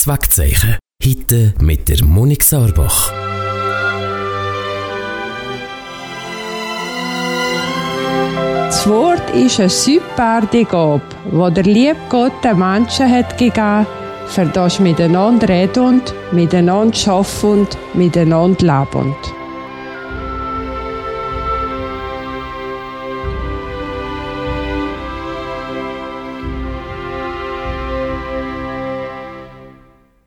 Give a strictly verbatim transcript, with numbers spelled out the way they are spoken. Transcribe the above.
Alltagswegzeichen. Heute mit der Monik Sarbach. Das Wort ist eine süpparte Gabe, die der liebe Gott den Menschen hat gegeben, für das miteinander reden und miteinander arbeiten und miteinander leben.